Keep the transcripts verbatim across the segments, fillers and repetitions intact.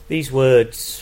These words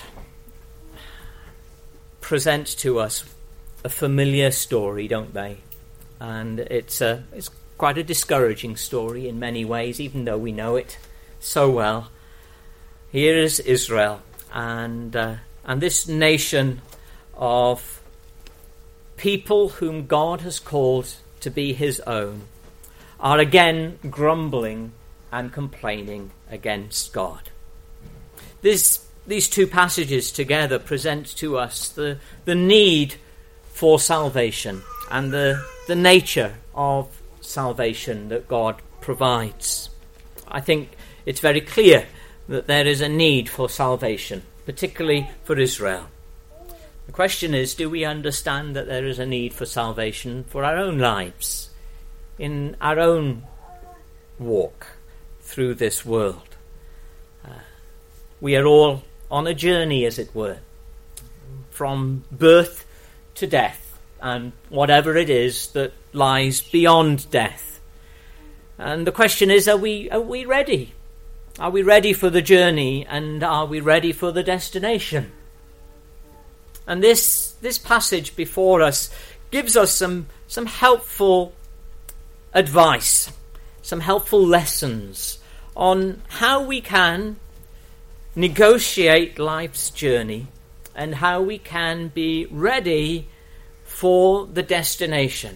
present to us a familiar story, don't they? And it's a, it's quite a discouraging story in many ways, even though we know it so well. Here is Israel, and uh, and this nation of people whom God has called to be his own are again grumbling and complaining against God. This, these two passages together present to us the, the need for salvation and the, the nature of salvation that God provides. I think it's very clear that there is a need for salvation, particularly for Israel. The question is, do we understand that there is a need for salvation for our own lives, in our own walk through this world? Uh, we are all on a journey, as it were, from birth to death, and whatever it is that lies beyond death. And the question is, are we are we ready? Are we ready for the journey, and are we ready for the destination? And this this passage before us gives us some, some helpful advice, some helpful lessons on how we can negotiate life's journey and how we can be ready for the destination.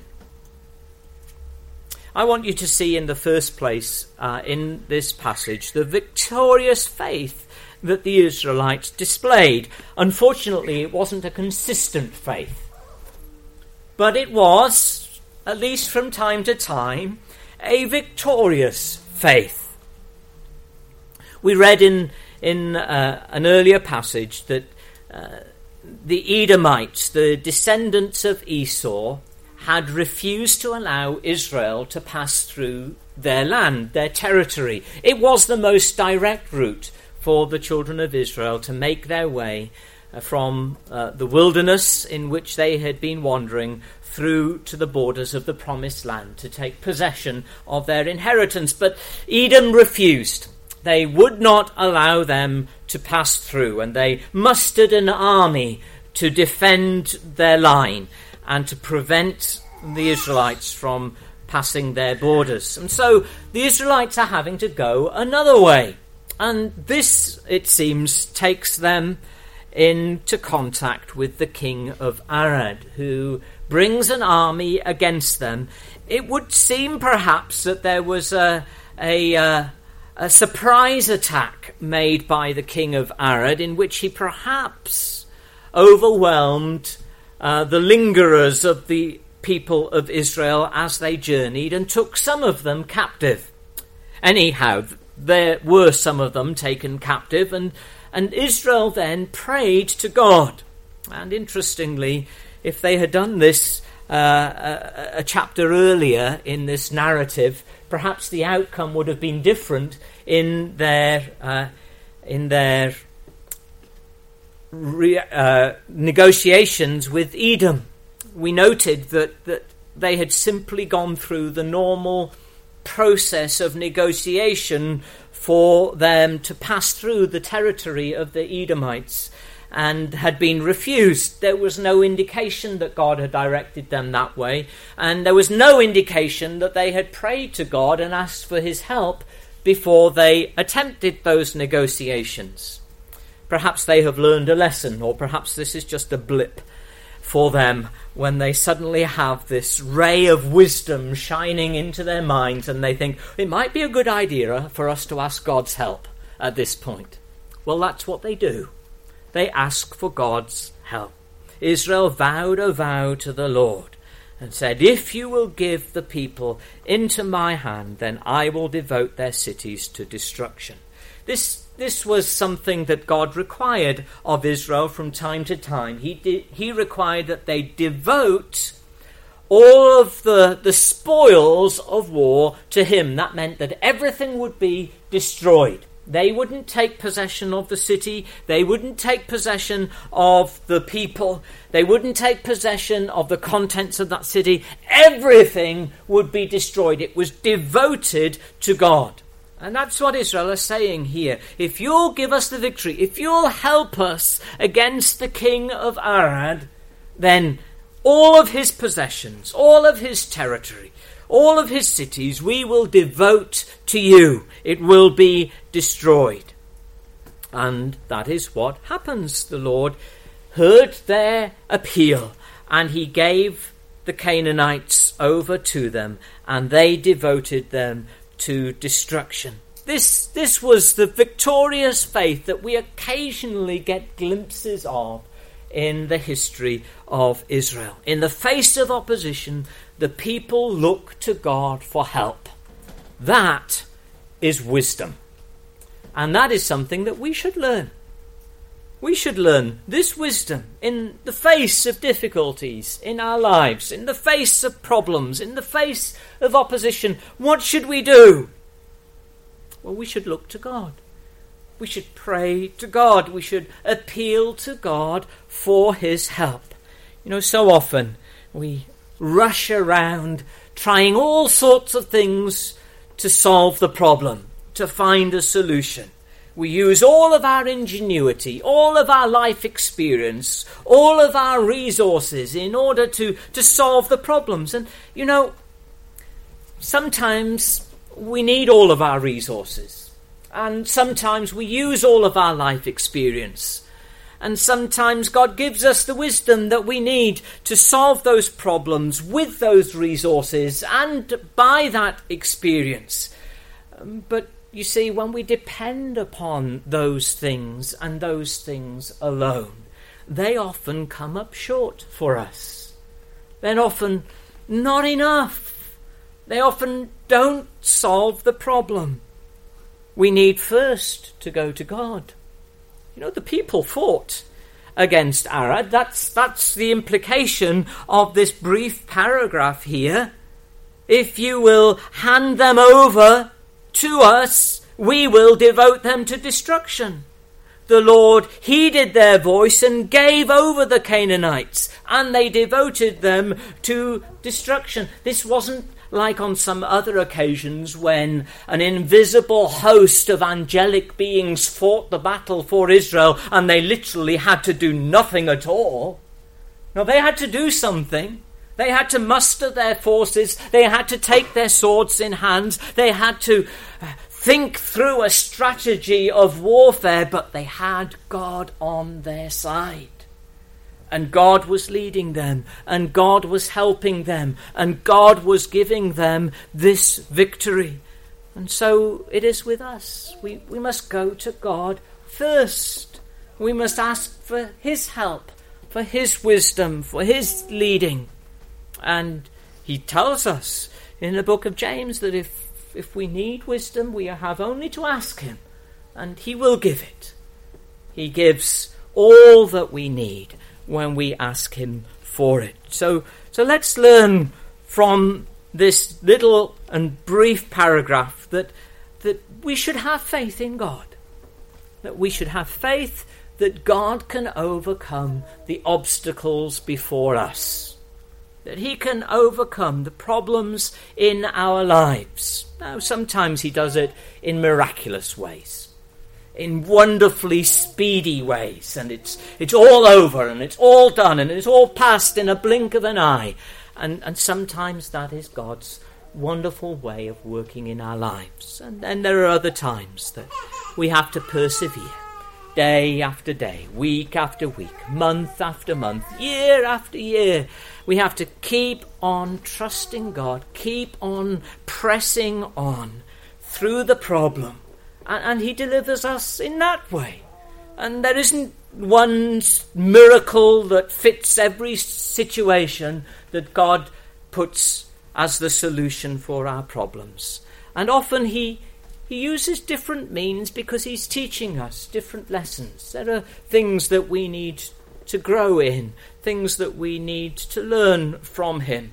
I want you to see in the first place uh, in this passage the victorious faith that the Israelites displayed. Unfortunately, it wasn't a consistent faith, but it was, at least from time to time, a victorious faith. We read in in uh, an earlier passage that uh, the Edomites, the descendants of Esau, had refused to allow Israel to pass through their land, their territory. It was the most direct route for the children of Israel to make their way uh, from uh, the wilderness in which they had been wandering through to the borders of the promised land to take possession of their inheritance. But Edom refused. They would not allow them to pass through, and they mustered an army to defend their line and to prevent the Israelites from passing their borders. And so the Israelites are having to go another way. And this, it seems, takes them into contact with the king of Arad, who brings an army against them. It would seem perhaps that there was a, a, a, a surprise attack made by the king of Arad, in which he perhaps overwhelmed uh, the lingerers of the people of Israel as they journeyed and took some of them captive. Anyhow, there were some of them taken captive, and, and Israel then prayed to God. And interestingly, if they had done this uh, a, a chapter earlier in this narrative, perhaps the outcome would have been different in their uh, in their re, uh, negotiations with Edom. We noted that, that they had simply gone through the normal process of negotiation for them to pass through the territory of the Edomites, and had been refused. There was no indication that God had directed them that way, and there was no indication that they had prayed to God and asked for his help before they attempted those negotiations. Perhaps they have learned a lesson, or perhaps this is just a blip for them when they suddenly have this ray of wisdom shining into their minds, and they think, it might be a good idea for us to ask God's help at this point. Well, that's what they do. They ask for God's help. Israel vowed a vow to the Lord and said, if you will give the people into my hand, then I will devote their cities to destruction. This This was something that God required of Israel from time to time. He did, he required that they devote all of the, the spoils of war to him. That meant that everything would be destroyed. They wouldn't take possession of the city. They wouldn't take possession of the people. They wouldn't take possession of the contents of that city. Everything would be destroyed. It was devoted to God. And that's what Israel is saying here. If you'll give us the victory, if you'll help us against the king of Arad, then all of his possessions, all of his territory, all of his cities, we will devote to you. It will be destroyed. And that is what happens. The Lord heard their appeal, and he gave the Canaanites over to them, and they devoted them to destruction. This, this was the victorious faith that we occasionally get glimpses of in the history of Israel. In the face of opposition, the people look to God for help. That is wisdom. And that is something that we should learn. We should learn this wisdom in the face of difficulties in our lives, in the face of problems, in the face of opposition. What should we do? Well, we should look to God. We should pray to God. We should appeal to God for his help. You know, so often we rush around trying all sorts of things to solve the problem, to find a solution. We use all of our ingenuity, all of our life experience, all of our resources in order to, to solve the problems. And, you know, sometimes we need all of our resources. And sometimes we use all of our life experience. And sometimes God gives us the wisdom that we need to solve those problems with those resources and by that experience. Um, but you see, when we depend upon those things and those things alone, they often come up short for us. They're often not enough. They often don't solve the problem. We need first to go to God. You know, the people fought against Arad. That's, that's the implication of this brief paragraph here. If you will hand them over to us, we will devote them to destruction. The Lord heeded their voice and gave over the Canaanites, and they devoted them to destruction. This wasn't like on some other occasions when an invisible host of angelic beings fought the battle for Israel and they literally had to do nothing at all. No, they had to do something. They had to muster their forces. They had to take their swords in hand. They had to think through a strategy of warfare, but they had God on their side. And God was leading them, and God was helping them, and God was giving them this victory. And so it is with us. We, we must go to God first. We must ask for his help, for his wisdom, for his leading. And he tells us in the book of James that if, if we need wisdom, we have only to ask him, and he will give it. He gives all that we need when we ask him for it. So, so let's learn from this little and brief paragraph that, that we should have faith in God. That we should have faith that God can overcome the obstacles before us. That he can overcome the problems in our lives. Now, sometimes he does it in miraculous ways, in wonderfully speedy ways, and it's it's all over, and it's all done, and it's all past in a blink of an eye. And, and sometimes that is God's wonderful way of working in our lives. And then there are other times that we have to persevere, day after day, week after week, month after month, year after year. We have to keep on trusting God, keep on pressing on through the problem. And, and he delivers us in that way. And there isn't one miracle that fits every situation that God puts as the solution for our problems. And often he He uses different means because he's teaching us different lessons. There are things that we need to grow in, things that we need to learn from him.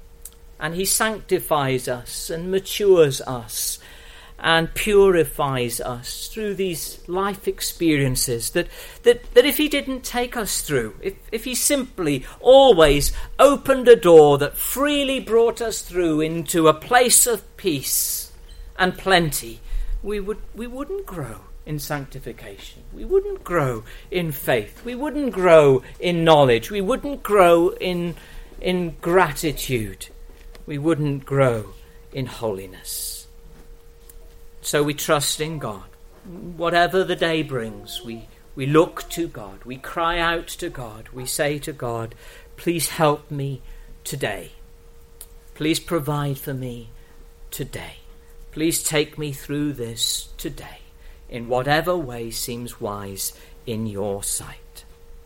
And he sanctifies us and matures us and purifies us through these life experiences that, that, that if he didn't take us through, if, if he simply always opened a door that freely brought us through into a place of peace and plenty, we would we wouldn't grow in sanctification. We wouldn't grow in faith. We wouldn't grow in knowledge. We wouldn't grow in in gratitude. We wouldn't grow in holiness. So we trust in God. Whatever the day brings, we, we look to God. We cry out to God. We say to God, please help me today. Please provide for me today. Please take me through this today, in whatever way seems wise in your sight.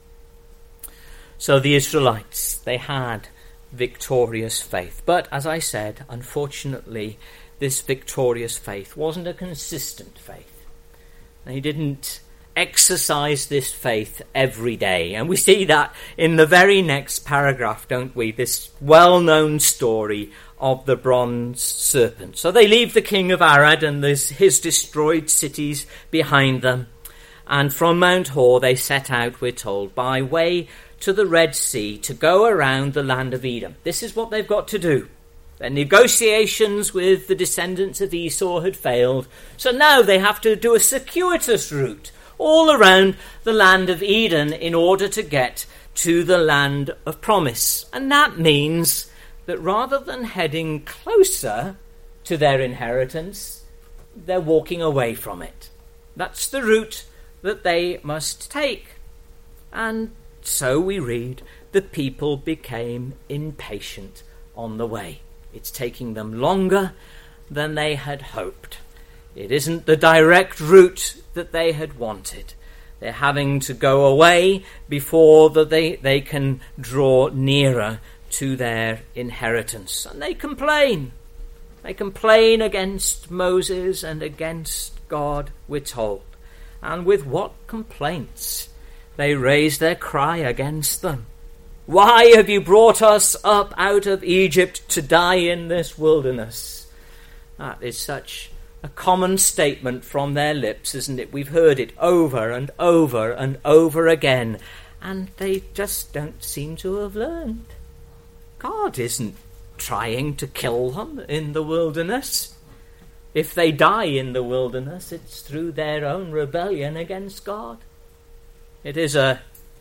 So the Israelites, they had victorious faith. But as I said, unfortunately, this victorious faith wasn't a consistent faith. They didn't exercise this faith every day. And we see that in the very next paragraph, don't we? This well-known story of the bronze serpent. So they leave the king of Arad and his destroyed cities behind them. And from Mount Hor they set out, we're told, by way to the Red Sea to go around the land of Edom. This is what they've got to do. Their negotiations with the descendants of Esau had failed, so now they have to do a circuitous route all around the land of Eden in order to get to the land of promise. And that means that rather than heading closer to their inheritance, they're walking away from it. That's the route that they must take. And so we read, the people became impatient on the way. It's taking them longer than they had hoped. It isn't the direct route that they had wanted. They're having to go away before that they, they can draw nearer to their inheritance. And they complain. They complain against Moses and against God, we're told. And with what complaints? They raise their cry against them. Why have you brought us up out of Egypt to die in this wilderness? That is such a common statement from their lips, isn't it? We've heard it over and over and over again, and they just don't seem to have learned. God isn't trying to kill them in the wilderness. If they die in the wilderness, it's through their own rebellion against God. It is a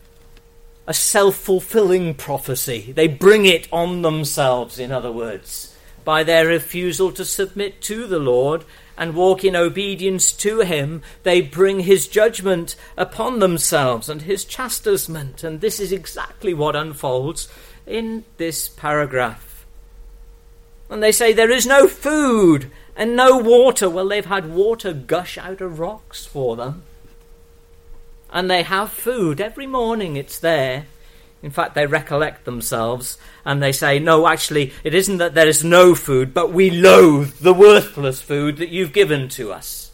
A self-fulfilling prophecy. They bring it on themselves, in other words, by their refusal to submit to the Lord and walk in obedience to him. They bring his judgment upon themselves and his chastisement. And this is exactly what unfolds in this paragraph. And they say there is no food and no water. Well, they've had water gush out of rocks for them. And they have food. Every morning it's there. In fact, they recollect themselves and they say, no, actually, it isn't that there is no food, but we loathe the worthless food that you've given to us.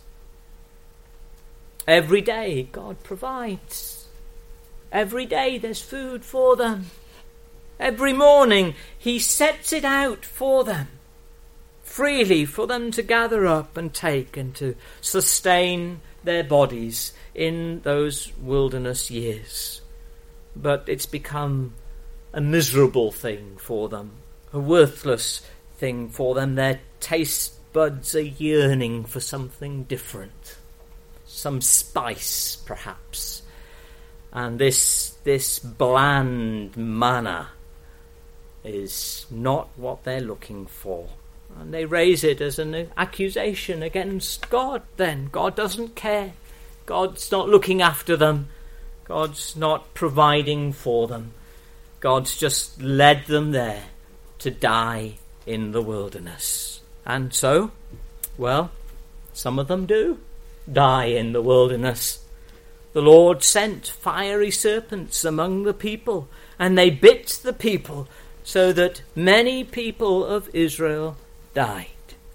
Every day God provides. Every day there's food for them. Every morning he sets it out for them, freely for them to gather up and take and to sustain their bodies in those wilderness years. But it's become a miserable thing for them, a worthless thing for them. Their taste buds are yearning for something different, some spice perhaps. And this this bland manna is not what they're looking for. And they raise it as an accusation against God then. God doesn't care. God's not looking after them. God's not providing for them. God's just led them there to die in the wilderness. And so, well, some of them do die in the wilderness. The Lord sent fiery serpents among the people, and they bit the people, so that many people of Israel died.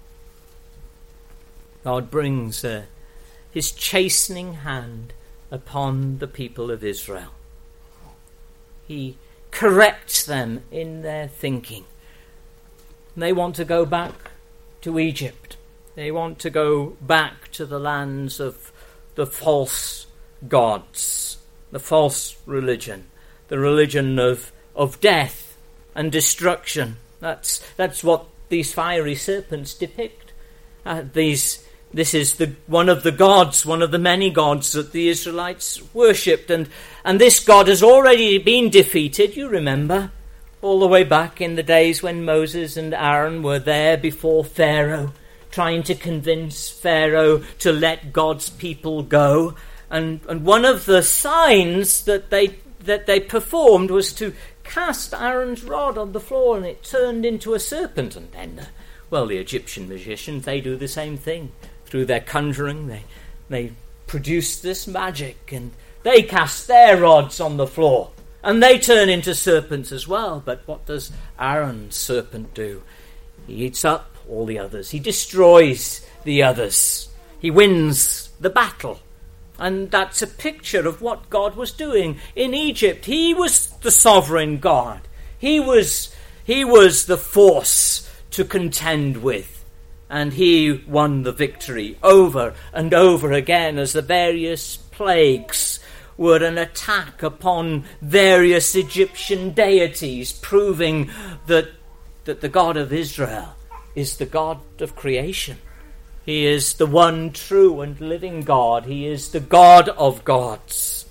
God brings uh, his chastening hand upon the people of Israel. He corrects them in their thinking. They want to go back to Egypt. They want to go back to the lands of the false gods, the false religion, the religion of, of death and destruction. That's that's what these fiery serpents depict. Uh, these This is the one of the gods, one of the many gods that the Israelites worshipped. And, and this god has already been defeated, you remember, all the way back in the days when Moses and Aaron were there before Pharaoh, trying to convince Pharaoh to let God's people go. And, and one of the signs that they that they performed was to cast Aaron's rod on the floor, and it turned into a serpent. And then, uh, well, the Egyptian magicians, they do the same thing. Through their conjuring, they, they produce this magic, and they cast their rods on the floor, and they turn into serpents as well. But what does Aaron's serpent do? He eats up all the others. He destroys the others. He wins the battle. And that's a picture of what God was doing in Egypt. He was the sovereign God. He was, he was the force to contend with. And he won the victory over and over again as the various plagues were an attack upon various Egyptian deities, proving that, that the God of Israel is the God of creation. He is the one true and living God. He is the God of gods.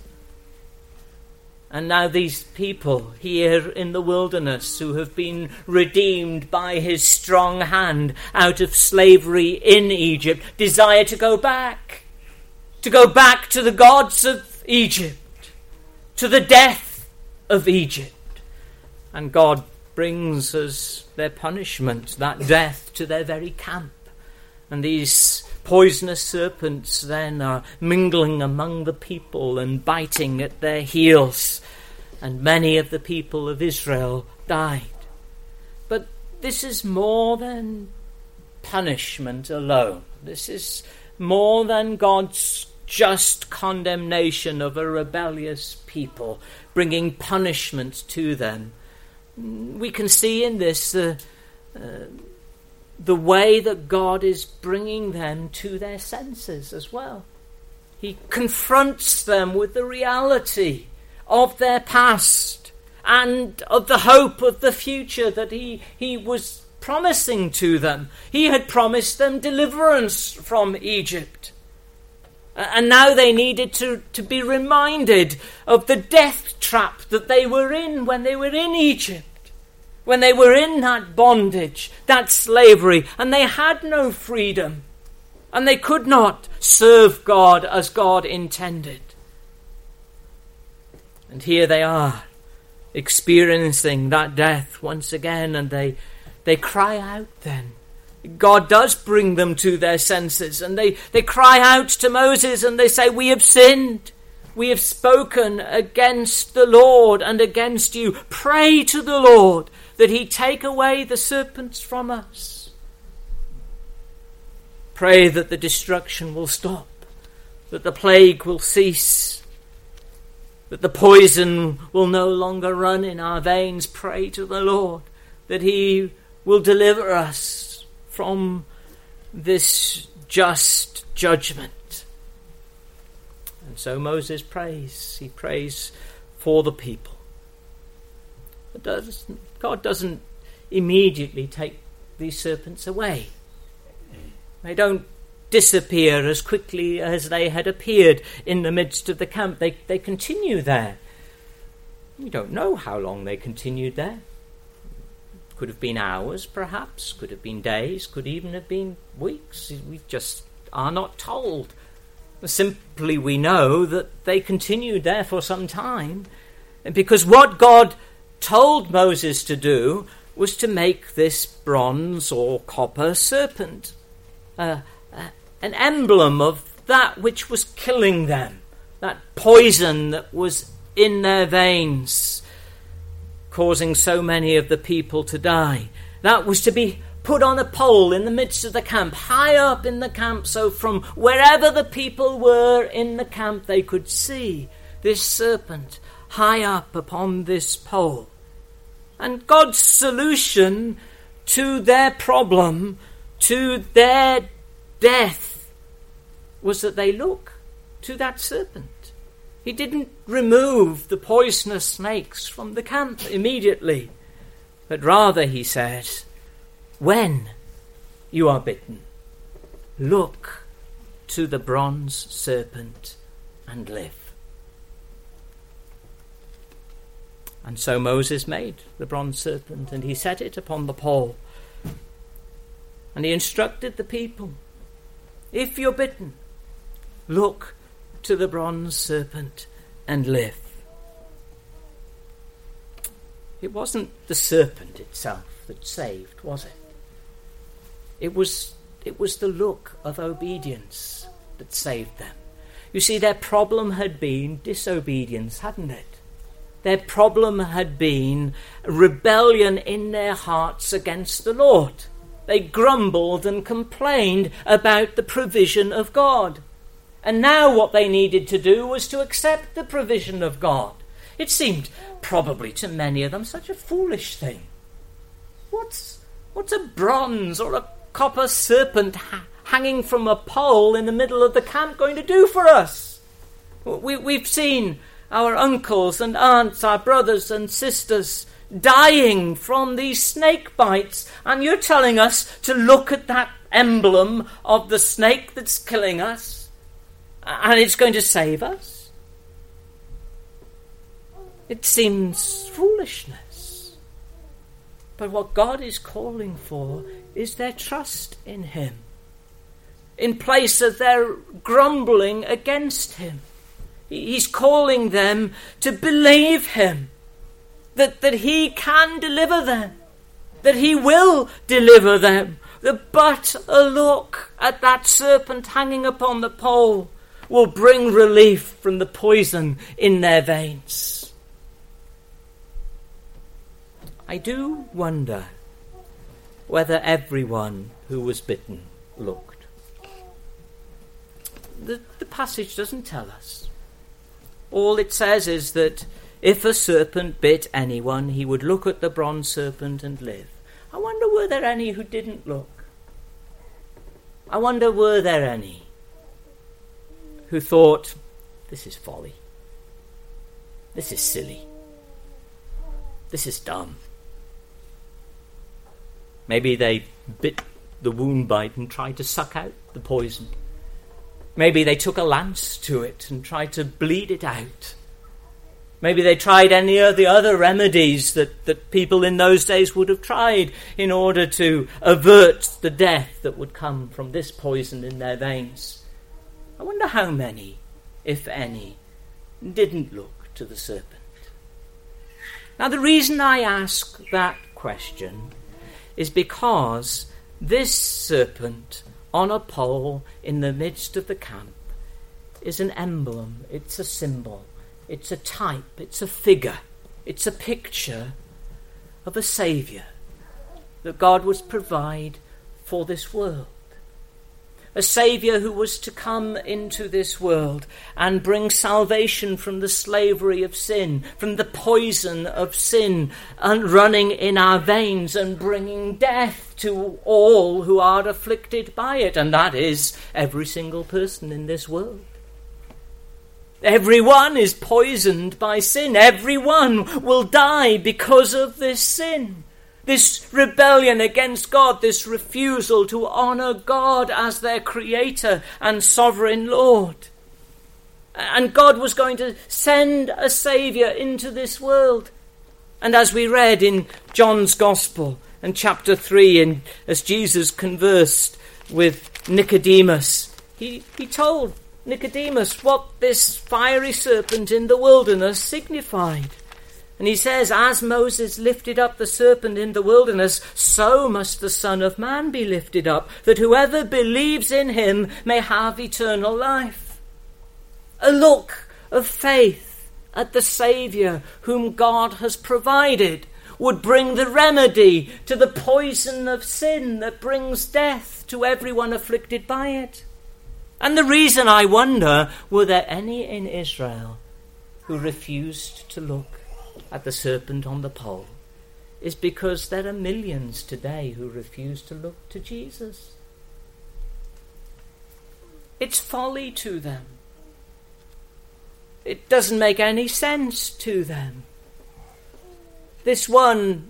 And now these people here in the wilderness who have been redeemed by his strong hand out of slavery in Egypt desire to go back. To go back to the gods of Egypt. To the death of Egypt. And God brings as their punishment that death to their very camp. And these poisonous serpents then are mingling among the people and biting at their heels. And many of the people of Israel died. But this is more than punishment alone. This is more than God's just condemnation of a rebellious people, bringing punishment to them. We can see in this the uh, uh, the way that God is bringing them to their senses as well. He confronts them with the reality of their past and of the hope of the future that he, he was promising to them. He had promised them deliverance from Egypt. And now they needed to, to be reminded of the death trap that they were in when they were in Egypt. When they were in that bondage, that slavery, and they had no freedom, and they could not serve God as God intended. And here they are, experiencing that death once again, and they, they cry out then. God does bring them to their senses, and they, they cry out to Moses, and they say, "We have sinned. We have spoken against the Lord and against you. Pray to the Lord that he take away the serpents from us. Pray that the destruction will stop, that the plague will cease, that the poison will no longer run in our veins. Pray to the Lord that he will deliver us from this just judgment." And so Moses prays. He prays for the people. But does, God doesn't immediately take these serpents away. They don't disappear as quickly as they had appeared in the midst of the camp. They, they continue there. We don't know how long they continued there. Could have been hours, perhaps. Could have been days. Could even have been weeks. We just are not told. Simply we know that they continued there for some time. And because what God told Moses to do was to make this bronze or copper serpent uh, uh, an emblem of that which was killing them, that poison that was in their veins, causing so many of the people to die. That was to be put on a pole in the midst of the camp, high up in the camp, so from wherever the people were in the camp they could see this serpent high up upon this pole. And God's solution to their problem, to their death, was that they look to that serpent. He didn't remove the poisonous snakes from the camp immediately, but rather he said, "When you are bitten, look to the bronze serpent and live." And so Moses made the bronze serpent, and he set it upon the pole. And he instructed the people, "If you're bitten, look to the bronze serpent and live." It wasn't the serpent itself that saved, was it? It was, it was the look of obedience that saved them. You see, their problem had been disobedience, hadn't it? Their problem had been rebellion in their hearts against the Lord. They grumbled and complained about the provision of God. And now what they needed to do was to accept the provision of God. It seemed probably to many of them such a foolish thing. What's, what's a bronze or a copper serpent ha- hanging from a pole in the middle of the camp going to do for us? We, we've seen our uncles and aunts, our brothers and sisters dying from these snake bites, and you're telling us to look at that emblem of the snake that's killing us, and it's going to save us? It seems foolishness. But what God is calling for is their trust in him, in place of their grumbling against him. He's calling them to believe him, that, that he can deliver them, that he will deliver them. But a look at that serpent hanging upon the pole will bring relief from the poison in their veins. I do wonder whether everyone who was bitten looked. The, the passage doesn't tell us. All it says is that if a serpent bit anyone, he would look at the bronze serpent and live. I wonder, were there any who didn't look? I wonder, were there any who thought, this is folly, this is silly, this is dumb? Maybe they bit the wound bite and tried to suck out the poison. Maybe they took a lance to it and tried to bleed it out. Maybe they tried any of the other remedies that, that people in those days would have tried in order to avert the death that would come from this poison in their veins. I wonder how many, if any, didn't look to the serpent. Now, the reason I ask that question is because this serpent on a pole in the midst of the camp is an emblem, it's a symbol, it's a type, it's a figure, it's a picture of a Saviour that God would provide for this world. A Saviour who was to come into this world and bring salvation from the slavery of sin, from the poison of sin and running in our veins, and bringing death to all who are afflicted by it, and that is every single person in this world. Everyone is poisoned by sin. Everyone will die because of this sin. This rebellion against God, this refusal to honour God as their creator and sovereign Lord. And God was going to send a Saviour into this world. And as we read in John's Gospel in chapter three, and as Jesus conversed with Nicodemus, he, he told Nicodemus what this fiery serpent in the wilderness signified. And he says, as Moses lifted up the serpent in the wilderness, so must the Son of Man be lifted up, that whoever believes in him may have eternal life. A look of faith at the Saviour whom God has provided would bring the remedy to the poison of sin that brings death to everyone afflicted by it. And the reason I wonder, were there any in Israel who refused to look at the serpent on the pole, is because there are millions today who refuse to look to Jesus. It's folly to them. It doesn't make any sense to them. This one,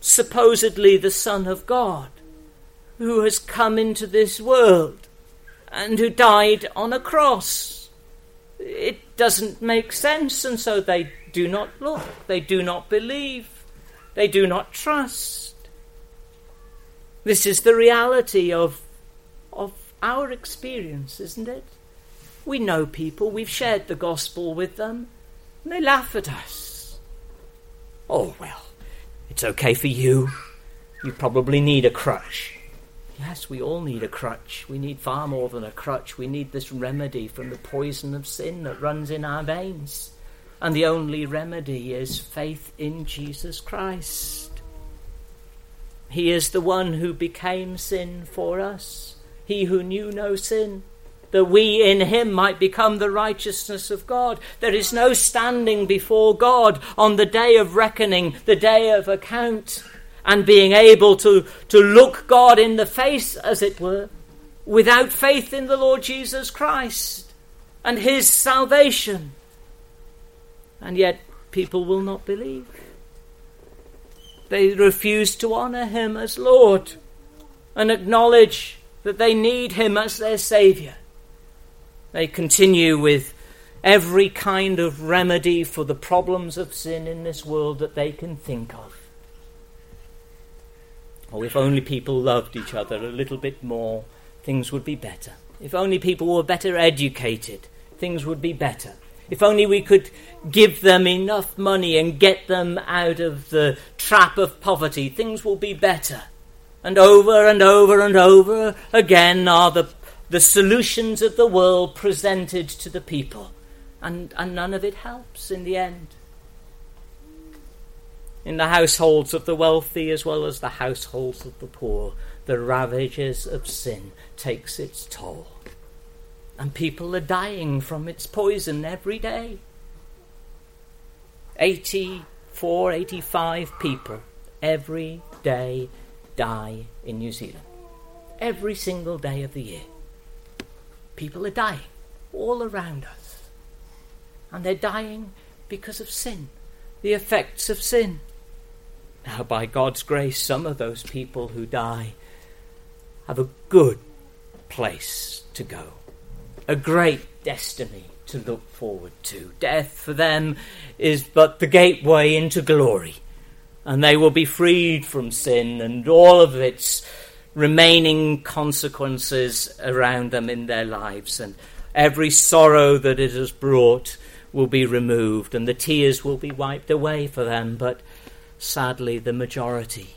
supposedly the Son of God, who has come into this world and who died on a cross. It doesn't make sense, and so they do not look, they do not believe, they do not trust. This is the reality of, of our experience, isn't it? We know people, we've shared the gospel with them, and they laugh at us. Oh, well, it's okay for you. You probably need a crutch. Yes, we all need a crutch. We need far more than a crutch. We need this remedy from the poison of sin that runs in our veins. And the only remedy is faith in Jesus Christ. He is the one who became sin for us. He who knew no sin, that we in him might become the righteousness of God. There is no standing before God on the day of reckoning, the day of account, and being able to, to look God in the face, as it were, without faith in the Lord Jesus Christ and his salvation. And yet people will not believe. They refuse to honour him as Lord and acknowledge that they need him as their Saviour. They continue with every kind of remedy for the problems of sin in this world that they can think of. Oh, if only people loved each other a little bit more, things would be better. If only people were better educated, things would be better. If only we could give them enough money and get them out of the trap of poverty, things will be better. And over and over and over again are the, the solutions of the world presented to the people. And, and none of it helps in the end. In the households of the wealthy as well as the households of the poor, the ravages of sin takes its toll. And people are dying from its poison every day. eighty-four, eighty-five people every day die in New Zealand. Every single day of the year. People are dying all around us. And they're dying because of sin, the effects of sin. Now, by God's grace, some of those people who die have a good place to go, a great destiny to look forward to. Death for them is but the gateway into glory, and they will be freed from sin and all of its remaining consequences around them in their lives, and every sorrow that it has brought will be removed, and the tears will be wiped away for them. But sadly, the majority,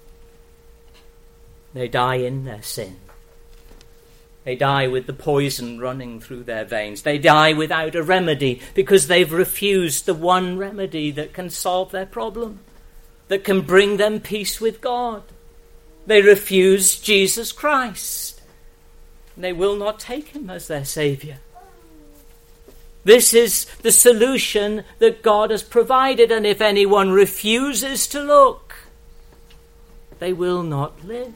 they die in their sin. They die with the poison running through their veins. They die without a remedy because they've refused the one remedy that can solve their problem, that can bring them peace with God. They refuse Jesus Christ. They will not take him as their Saviour. This is the solution that God has provided, and if anyone refuses to look, they will not live.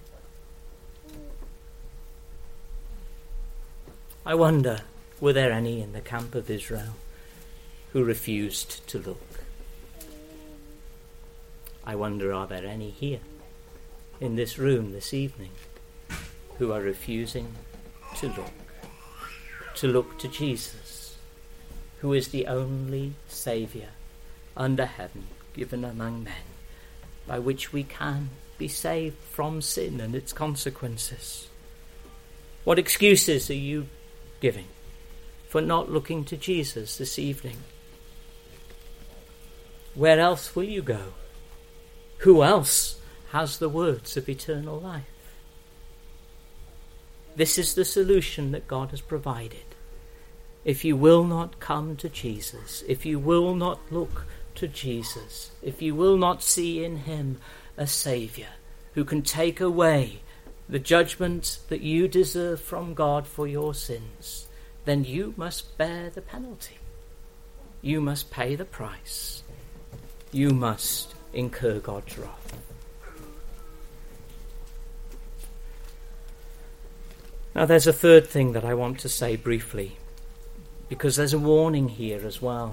I wonder, were there any in the camp of Israel who refused to look? I wonder, are there any here in this room this evening who are refusing to look, to look to Jesus, who is the only Saviour under heaven given among men, by which we can be saved from sin and its consequences? What excuses are you giving for not looking to Jesus this evening? Where else will you go? Who else has the words of eternal life? This is the solution that God has provided. If you will not come to Jesus, if you will not look to Jesus, if you will not see in him a Saviour who can take away the judgment that you deserve from God for your sins, then you must bear the penalty. You must pay the price. You must incur God's wrath. Now there's a third thing that I want to say briefly, because there's a warning here as well.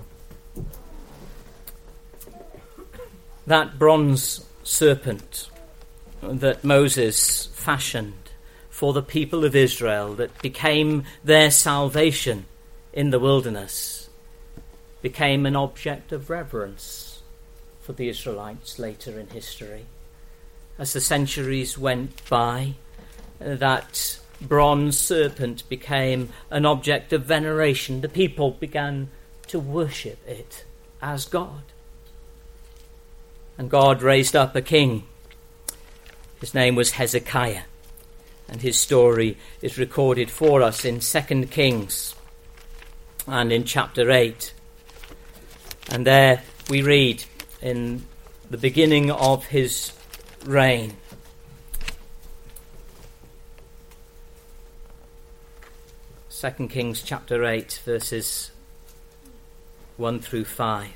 That bronze serpent that Moses fashioned for the people of Israel that became their salvation in the wilderness became an object of reverence for the Israelites later in history. As the centuries went by, that bronze serpent became an object of veneration. The people began to worship it as God. And God raised up a king. His name was Hezekiah, and his story is recorded for us in Second Kings and in chapter eight. And there we read in the beginning of his reign, Second Kings chapter eight, verses one through five.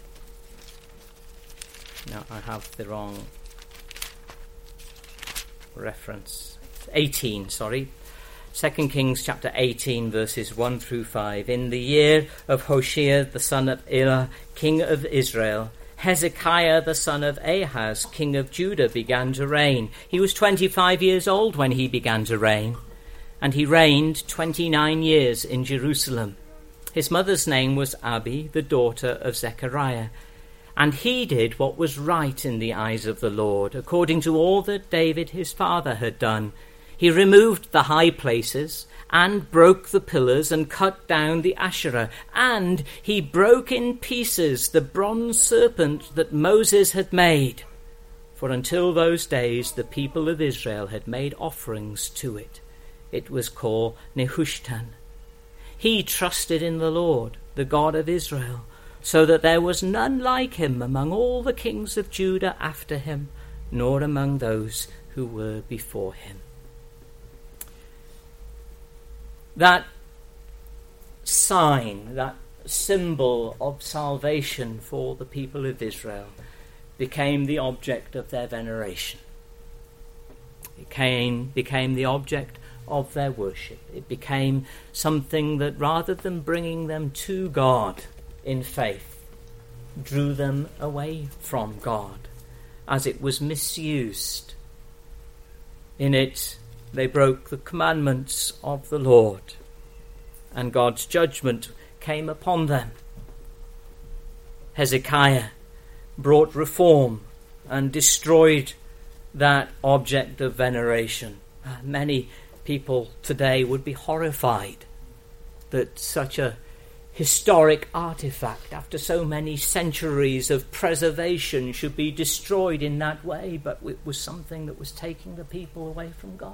No, I have the wrong reference. eighteen, sorry. Second Kings chapter eighteen, verses one through five. In the year of Hoshea the son of Elah, king of Israel, Hezekiah the son of Ahaz, king of Judah, began to reign. He was twenty-five years old when he began to reign, and he reigned twenty-nine years in Jerusalem. His mother's name was Abi, the daughter of Zechariah. And he did what was right in the eyes of the Lord, according to all that David his father had done. He removed the high places, and broke the pillars, and cut down the Asherah, and he broke in pieces the bronze serpent that Moses had made. For until those days the people of Israel had made offerings to it. It was called Nehushtan. He trusted in the Lord, the God of Israel, so that there was none like him among all the kings of Judah after him, nor among those who were before him. That sign, that symbol of salvation for the people of Israel became the object of their veneration. It became, became the object of their worship. It became something that, rather than bringing them to God in faith, drew them away from God, as it was misused. In it, they broke the commandments of the Lord, and God's judgment came upon them. Hezekiah brought reform and destroyed that object of veneration. Many people today would be horrified that such a historic artifact, after so many centuries of preservation, should be destroyed in that way, but it was something that was taking the people away from God.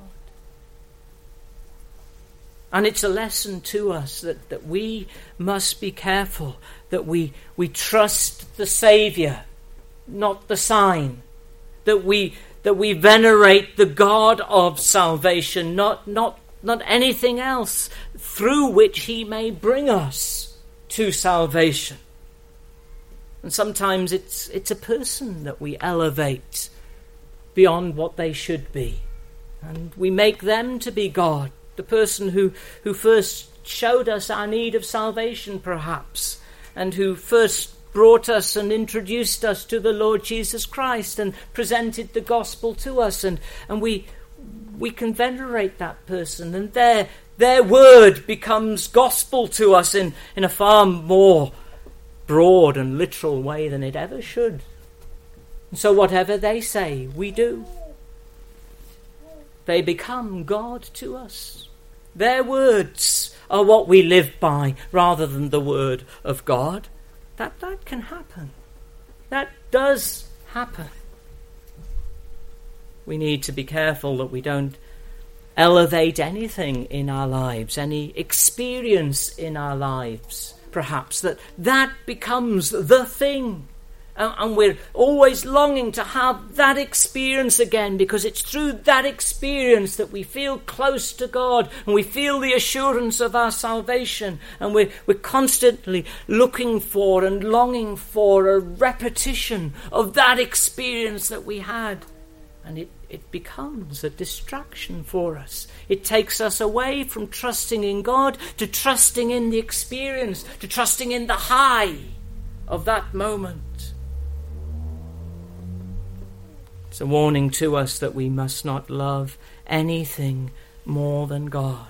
And it's a lesson to us that, that we must be careful, that we, we trust the Saviour, not the sign, that we that we venerate the God of salvation, not, not, not anything else, through which he may bring us to salvation. And sometimes it's it's a person that we elevate beyond what they should be, and we make them to be God, the person who, who first showed us our need of salvation, perhaps, and who first brought us and introduced us to the Lord Jesus Christ and presented the gospel to us, and, and we we can venerate that person, and their their word becomes gospel to us in, in a far more broad and literal way than it ever should. And so whatever they say, we do. They become God to us. Their words are what we live by rather than the word of God. That that can happen. That does happen. We need to be careful that we don't elevate anything in our lives, any experience in our lives, perhaps, that that becomes the thing. And we're always longing to have that experience again, because it's through that experience that we feel close to God and we feel the assurance of our salvation. And we're, we're constantly looking for and longing for a repetition of that experience that we had. And it, it becomes a distraction for us. It takes us away from trusting in God to trusting in the experience, to trusting in the high of that moment. It's a warning to us that we must not love anything more than God.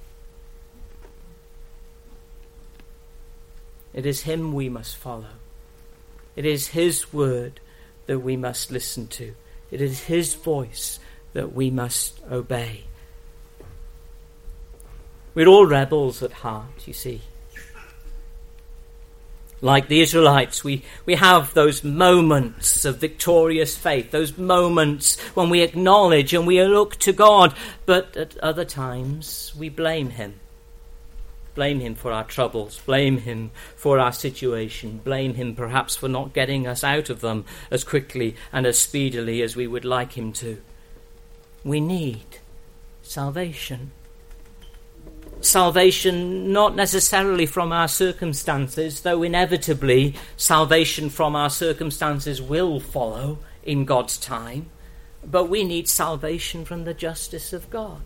It is him we must follow. It is his word that we must listen to. It is his voice that we must obey. We're all rebels at heart, you see. Like the Israelites, we, we have those moments of victorious faith, those moments when we acknowledge and we look to God, but at other times we blame him. Blame him for our troubles, blame him for our situation, blame him perhaps for not getting us out of them as quickly and as speedily as we would like him to. We need salvation. Salvation not necessarily from our circumstances, though inevitably salvation from our circumstances will follow in God's time, but we need salvation from the justice of God.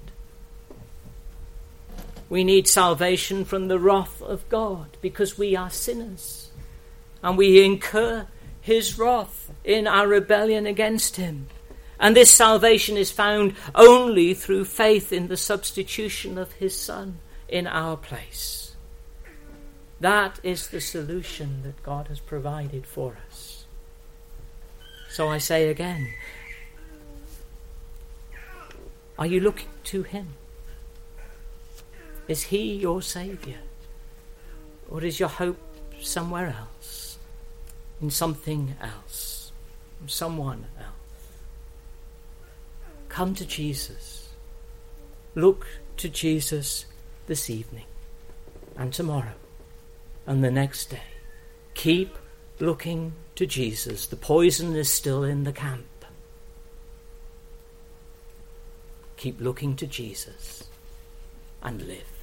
We need salvation from the wrath of God because we are sinners and we incur his wrath in our rebellion against him. And this salvation is found only through faith in the substitution of his Son in our place. That is the solution that God has provided for us. So I say again, are you looking to him? Is he your Saviour? Or is your hope somewhere else? In something else? In someone else? Come to Jesus. Look to Jesus this evening and tomorrow and the next day. Keep looking to Jesus. The poison is still in the camp. Keep looking to Jesus and live.